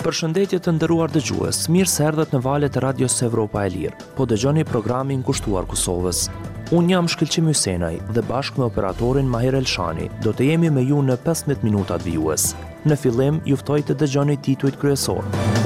Përshëndetje të nderuar dëgjues, mirë se erdhët në valët e Radios Evropa e Lirë. Po dëgjoni programin kushtuar Kosovës. Unë jam Shkëlqim Hysenaj dhe bashkë me operatorin Mahir Elshani do të jemi me ju në 15 minutat vijues. Në fillim, ju ftoj të dëgjoni titujt kryesor.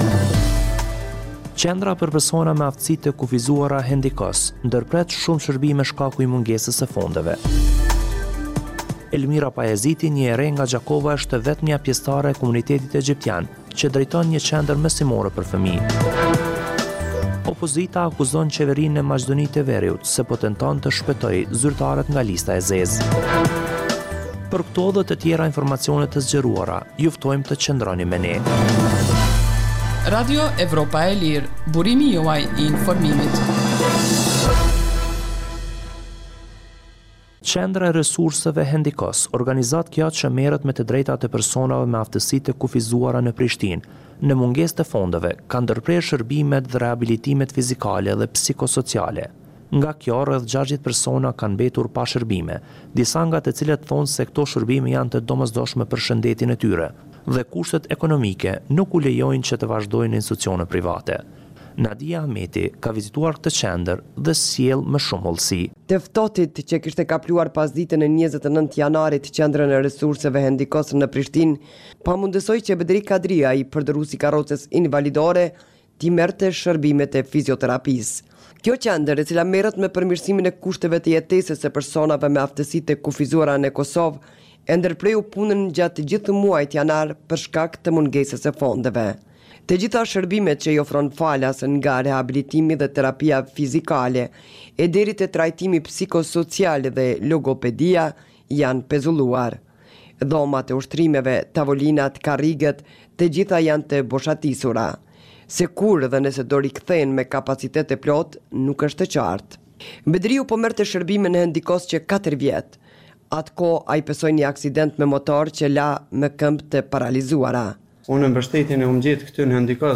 Qendra për persona me aftësi të kufizuara Hendikos ndërpret shumë shërbime shkaku i mungesës së fondeve. Elmira Pajeziti, një ere nga Gjakova, është vetmja pjesëtare e komunitetit egjiptian që drejton një qendër mësimore për fëmijë. Opozita akuzon qeverinë e Maqedonitë e Veriut se po tenton të shpëtojë zyrtarët nga lista e zezë. Për këto dhe të tjera informacione të zgjeruara, ju ftojmë të qëndroni me ne. Radio Evropa e Lirë, burimi juaj i informimit. Qendra e resurseve Hendikos, organizat kjo që merret me të drejtat e personave me aftësi të kufizuara në Prishtinë, në mungesë të fondeve, ka ndërprerë shërbimet dhe rehabilitimet fizikale dhe psikosociale. Nga kjo, rreth 60 persona kanë mbetur pa shërbime, disa nga të cilët thonë se këto shërbime janë të domosdoshme për shëndetin e tyre, dhe kushtet ekonomike nuk u lejojnë që të vazhdojnë në institucione private. Nadia Ahmeti ka vizituar këtë qendër dhe sjell më shumë hollësi. Të ftohtit që kishte kapluar pas ditën e 29 janarit qendrën e resurseve Hendikos në Prishtinë, pamundësoi që Bedri Kadria, i përdorësi karrocës invalidore, t'i merrte shërbimet e fizioterapisë. Kjo qendër, e cila merret me përmirësimin e kushteve të jetesës së personave me aftësi të kufizuara në Kosovë, e ndërpreu punën gjatë gjithë muajit janar për shkak të mungesës së fondeve. Të gjitha shërbimet që i ofron falas, nga rehabilitimi dhe terapia fizikale e deri te trajtimi psikosocial dhe logopedia, janë pezulluar. Dhomat e ushtrimeve, tavolinat, karriget, të gjitha janë të boshatisura. Se kur dhe nëse do rikthehen me kapacitet e plot, nuk është të qartë. Bedriu po merrte shërbime në Hendikos që 4 vjet. Atko ai pesoi një aksident me motor që la me këmbë të paralizuara. Unë mbështetjen e umgjet këtu në Hendikos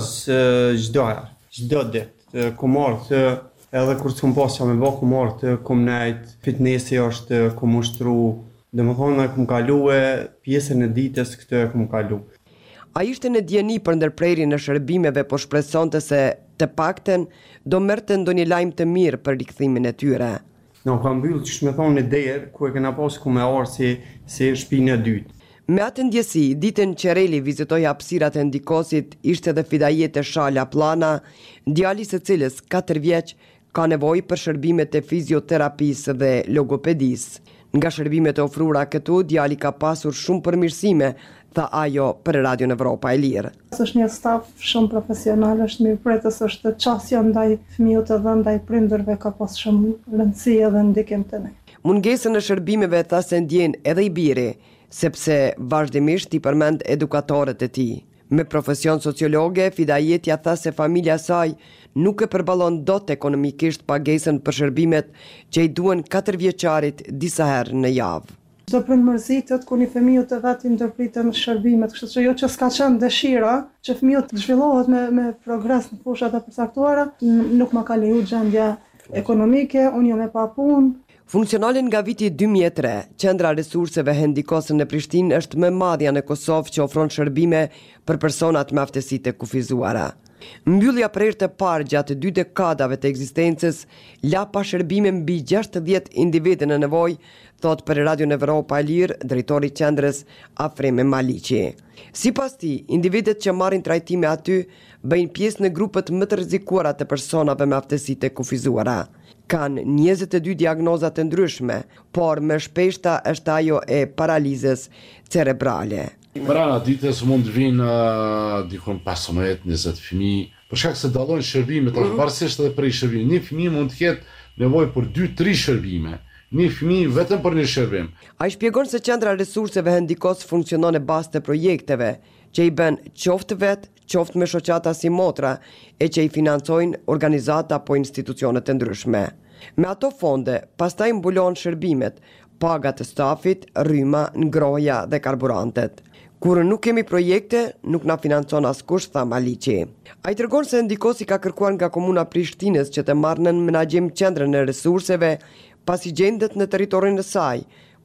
çdo ditë, ku marrë edhe kur s'kum pasja me bë, ku marrë kum nejt, fitnessi është kum ushtru, domethënë kum kalue pjesën e ditës këtë kum kalu. Ai ishte në dieni për ndërprerjen e shërbimeve, po shpresonte se të paktën do merrte ndonjë lajm të mirë për rikthimin e tyre. Në kam mbyll që më thonë një derë ku e kena pas ku me arë si shtëpinë e dytë. Me atë ndjesi, ditën që Reli vizitoi hapësirat e Hendikosit, ishte dhe Fidajete Shala Plana, djali së cilës 4 vjeç ka nevojë për shërbimet e fizioterapisë dhe logopedisë. Nga shërbimet e ofruara këtu, djali ka pasur shumë përmirësime, tha ajo për Radion Evropa e Lirë. Është një staf shumë profesional, është mirëpritës, është qasja ndaj fëmijëve dhe ndaj prindërve, ka pas shumë rëndësi dhe ndikim të ne. Mungesën e shërbimeve tha se ndjen edhe i biri, sepse vazhdimisht i përmend edukatorët e tij. Me profesion sociologe, Fidajetja tha se familja saj nuk e përballon dot ekonomikisht pagesën për shërbimet që i duhen 4 vjeçarit disa herë në javë. Çdo prind mërzitet kur një fëmijë të vet i ndërpritën shërbimet, kështu që jo që s'ka qenë dëshira që fëmijë të zhvillohet me progres në fushat e përcaktuara, nuk ma ka leju gjendja ekonomike, unë jam e pa punë. Funksionale nga viti 2003, qendra resurseve Hendikos në Prishtinë është më madhja në Kosovë që ofron shërbime për personat me aftësi të kufizuara. Mbyllja prerë të parë gjatë 2 dekadave të ekzistencës la pa shërbime mbi 60 individë në nevojë, thot për Radion Evropa e Lirë drejtori i qendrës Afreme Maliqi. Sipas tij, individët që marrin trajtime aty bëjnë pjesë në grupet më të rrezikuara të personave me aftësi të kufizuara. Kanë 22 diagnoza të ndryshme, por më shpeshta është ajo e paralizës cerebrale. Brana ditës mund të vinë dikon 15-20 fëmijë, për shkak se dallojnë shërbimet, pavarësisht edhe për shërbim. Një fëmijë mund të ketë nevojë për 2-3 shërbime, një fëmijë vetëm për një shërbim. Ai shpjegon se qendra resurseve Hendikos funksionon në bazë të projekteve që i bën qoftë vetë, qoftë me shoqata si Motra, e që i financojnë organizata apo institucione të ndryshme. Me ato fonde, pastaj mbulon shërbimet, pagat të stafit, rryma, ngrohja dhe karburantet. Kur nuk kemi projekte, nuk na financon askush, tha Maliqi. Ai tregon se Hendikosi ka kërkuar nga komuna Prishtinës që të marrë në menaxhim qendrën e resurseve, pasi gjendet në territorin e saj,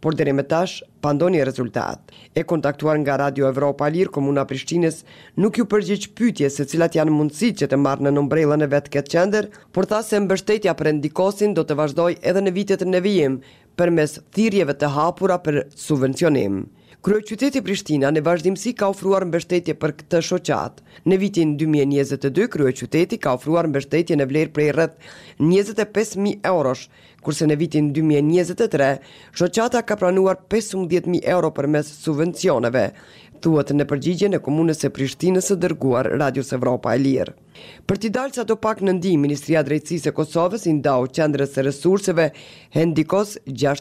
por deri më tash pa ndonjë rezultat. E kontaktuar nga Radio Evropa Lir, Komuna Prishtinës nuk ju përgjigj pyetjes se cilat janë mundësitë që të marrë në ombrellën e vet këtë qendër, por tha se mbështetja për Endikosin do të vazhdojë edhe në vitet në vijim përmes thirrjeve të hapura për subvencionim. Kryeqyteti Prishtina në vazhdimsi ka ofruar mbështetje për këtë shoqat. Në vitin 2022, kryeqyteti ka ofruar mbështetje në vlerë prej rreth 25.000 eurosh, kurse në vitin 2023, shoqata ka pranuar 15.000 euro përmes subvencioneve, thuhet në përgjigjen e Komunës së Prishtinës së dërguar Radios Evropa e Lirë. Për t'i dalë sa do pak në ndihmë, Ministria e Drejtësisë së Kosovës i ndau qendrës së resurseve Hendikos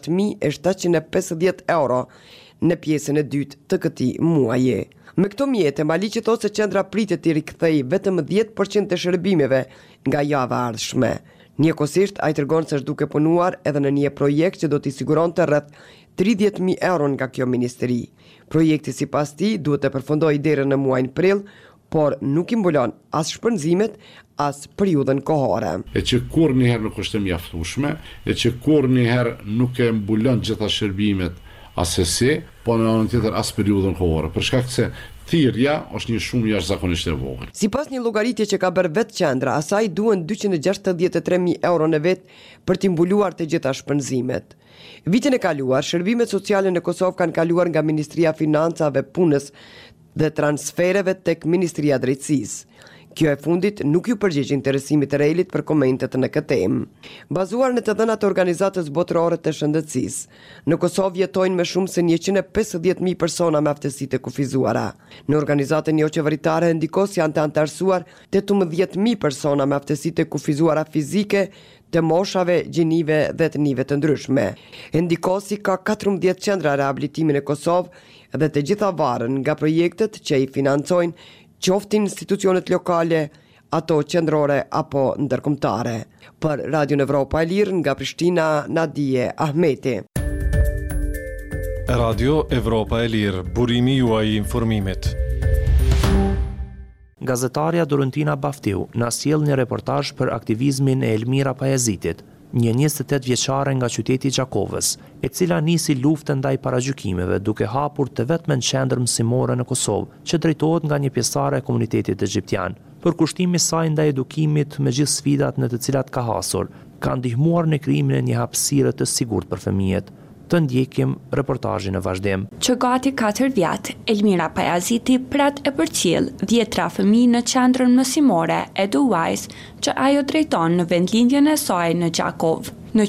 6.750 euro në pjesën e dytë të këtij muaji. Me këto mjete, Maliqi thotë se qendra pritet të rikthejë vetëm 10% të shërbimeve nga java e ardhshme. Njëkohësisht, ai tregon se është duke punuar edhe në një projekt që do t'i siguronte rreth 30.000 euro nga kjo ministri. Projekti sipas tij duhet të përfundojë deri në muajin prill, por nuk i mbulon as shpenzimet, as periudhën kohore. E që kur njëherë nuk është e mjaftueshme, e që kur njëherë nuk e mbulon gjitha shërbimet asesi, po në anën tjetër as periudhën kohore, për shkak se thirrja është një shumë jashtëzakonisht e vogël. Sipas një llogaritje që ka bërë vetë qendra, asaj duhen 263.000 euro në vit për t'i mbuluar të gjitha shpenzimet. Vitin e kaluar, shërbimet sociale në Kosovë kanë kaluar nga Ministria e Financave, Punës dhe Transfereve tek Ministria e Drejtësisë. Kjo e fundit nuk ju përgjigj interesimit të Relit për komentet në këtë temë. Bazuar në të dhënat e Organizatës Botërore të Shëndetësisë, në Kosovë jetojnë më shumë se 150.000 persona me aftësi të kufizuara. Në organizatën jo qeveritare Endikos janë të antarësuar 18.000 persona me aftësi të kufizuara fizike të moshave, gjinive dhe etnive të ndryshme. Endikosi ka 14 qendra rehabilitimi në Kosovë dhe të gjitha varen nga projektet që i financojnë qoftin institucionet lokale, ato qendrore apo ndërkombëtare. Për Radio Evropa e Lirë nga Prishtina, Nadije Ahmeti. Radio Evropa e Lirë, burimi juaj i informimit. Gazetarja Dorentina Baftiu na sjell një reportazh për aktivizmin e Elmira Pajazitit, një 28 vjeçare nga qyteti i Gjakovës, e cila nisi luftën ndaj paragjykimeve duke hapur të vetmen qendër mësimore në Kosovë, që drejtohet nga një pjesëtare e komunitetit egjiptian. Për kushtimi i saj ndaj edukimit me gjithë sfidat në të cilat ka hasur, ka ndihmuar në krijimin e një hapësire të sigurt për fëmijët. Të ndjekim reportazhin në vazhdim. Që gati 4 vjet, Elmira Pajaziti pret e përcjell 10 fëmijë në qendrën mësimore Edu Wise, që ajo drejton në vendlindjen e saj në Gjakov.